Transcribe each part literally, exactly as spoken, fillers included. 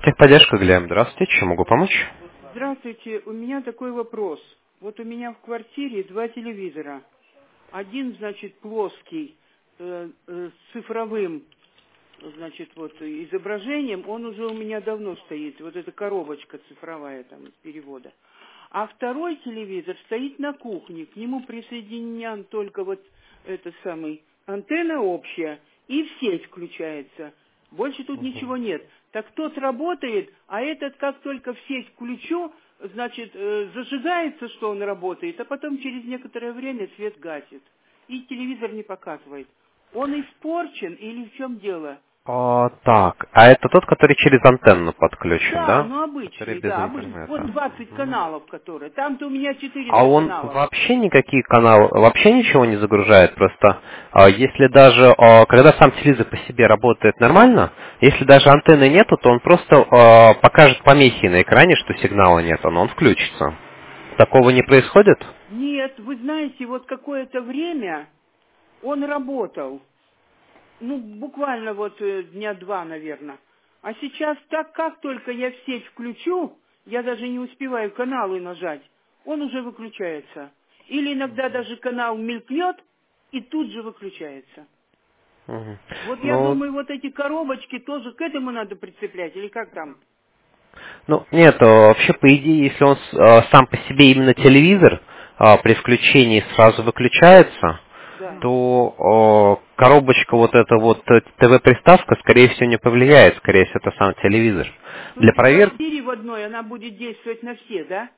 Техподдержка, Глеб. Здравствуйте, чем могу помочь? Здравствуйте, у меня такой вопрос. Вот у меня в квартире два телевизора. Один, значит, плоский, э, э, с цифровым, значит, вот изображением, он уже у меня давно стоит. Вот эта коробочка цифровая там из перевода. А второй телевизор стоит на кухне. К нему присоединен только вот этот самый антенна общая, и в сеть включается. Больше тут ничего нет. Так тот работает, а этот, как только в сеть включу, значит, э, зажигается, что он работает, а потом через некоторое время свет гасит. И телевизор не показывает. Он испорчен или в чем дело? О, так, а это тот, который через антенну подключен, Да, да? ну Который обычный, без да, обычный. Вот интернета. двадцать Мгм. каналов, которые. Там-то у меня А четыреста он каналов. вообще никакие каналы, вообще ничего не загружает, просто а, если даже, а, когда сам телевизор по себе работает нормально, если даже антенны нету, то он просто а, покажет помехи на экране, что сигнала нет, но он включится. Такого не происходит? Нет, вы знаете, вот какое-то время он работал. Ну, буквально вот э, дня два, наверное. А сейчас так, как только я в сеть включу, я даже не успеваю каналы нажать, он уже выключается. Или иногда даже канал мелькнет и тут же выключается. Мгм. Вот я Ну, думаю, вот эти коробочки тоже к этому надо прицеплять, или как там? Ну, нет, э, вообще, по идее, если он с- э, сам по себе именно телевизор э, при включении сразу выключается, Да. то э, коробочка вот эта вот э, ТВ-приставка, скорее всего, не повлияет, скорее всего, это сам телевизор. То Для есть в проверки... квартире в одной она будет действовать на все, да?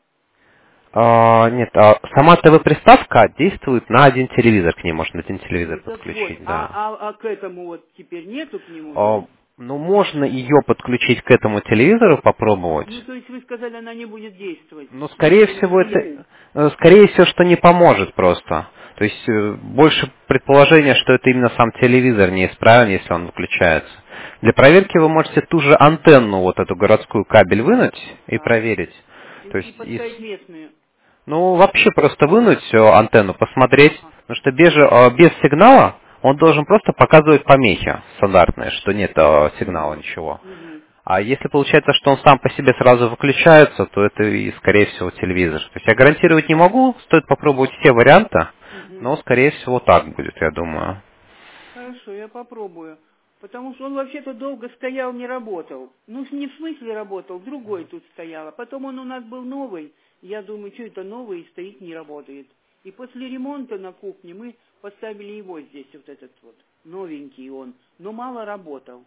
нет, а сама ТВ-приставка действует на один телевизор, к ней можно один телевизор Ну так вот, подключить, а, да. а, а к этому вот теперь нету к нему, Э, нет? ну, можно ее подключить к этому телевизору, попробовать. Ну, то есть вы сказали, она не будет действовать. Ну, В скорее смысле, на всего, все. это, э, скорее всего, что не поможет просто. То есть, э, больше предположение, что это именно сам телевизор неисправен, если он выключается. Для проверки вы можете ту же антенну, вот эту городскую кабель вынуть и Так. проверить. И, То и есть, из- поставить местную. ну, вообще просто вынуть э, антенну, посмотреть, Ага. потому что без, э, без сигнала он должен просто показывать помехи стандартные, что нет э, сигнала ничего. Угу. А если получается, что он сам по себе сразу выключается, то это и, скорее всего, телевизор. То есть я гарантировать не могу, стоит попробовать все варианты, Угу. но, скорее всего, так будет, я думаю. Хорошо, я попробую. Потому что он вообще-то долго стоял, не работал. Ну, не в смысле работал, другой тут стоял. А потом он у нас был новый. Я думаю, что это новый и стоит, не работает. И после ремонта на кухне мы поставили его здесь, вот этот вот. Новенький он, но мало работал.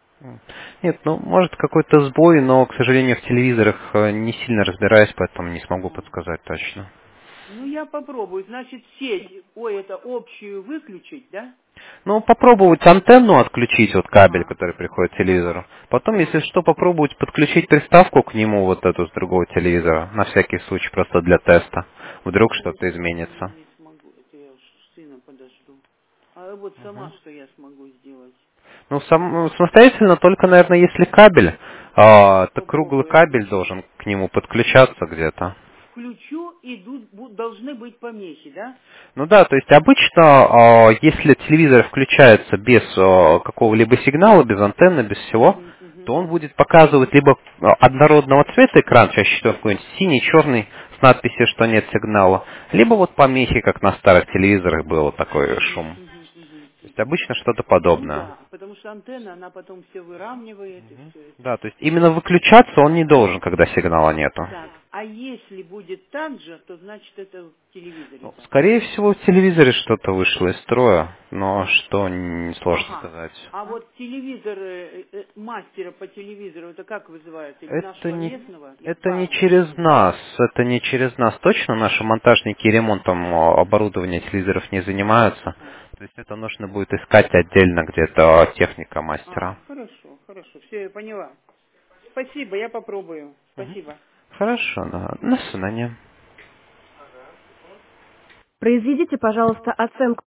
Нет, ну, может, какой-то сбой, но, к сожалению, в телевизорах э, не сильно разбираюсь, поэтому не смогу Ага. подсказать точно. Ну, я попробую. Значит, сеть, ой, это общую выключить, да? Ну, попробовать антенну отключить, вот кабель, Ага, который приходит к ага, телевизору. Потом, если ага. что, попробовать подключить приставку к нему, вот эту с другого телевизора, на всякий случай, просто для теста. Вдруг Это что-то я изменится. не смогу, это я уж сына подожду. А вот сама что я смогу сделать? Ну, сам, ну, самостоятельно только, наверное, если кабель, а, то круглый Попробую. кабель должен к нему подключаться где-то. Включу, и тут бу- должны быть помехи, да? Ну да, то есть обычно, а, если телевизор включается без а, какого-либо сигнала, без антенны, без всего, Угу, угу. то он будет показывать либо а, однородного цвета экран, чаще всего какой-нибудь синий, черный, с надписью, что нет сигнала, либо вот помехи, как на старых телевизорах было такой Угу, шум. угу, угу, То есть угу. обычно что-то Ну подобное. да, потому что антенна, она потом все выравнивает и все это. Да, то есть именно выключаться он не должен, когда сигнала нету. Так, а если будет так же, то значит это в телевизоре Ну, так. скорее всего, в телевизоре что-то вышло из строя, но что, не сложно Ага. сказать. А вот телевизор, э, э, мастера по телевизору, это как вызывают? Или Это нашего не, местного? И это не по через адресу? нас, это не через нас. Точно наши монтажники ремонтом а, оборудования телевизоров не занимаются. Ага. То есть это нужно будет искать отдельно где-то техника А, мастера. хорошо, хорошо. Все, я поняла. Спасибо, я попробую. Мгм. Спасибо. Хорошо, да. До свидания. Произведите, пожалуйста, оценку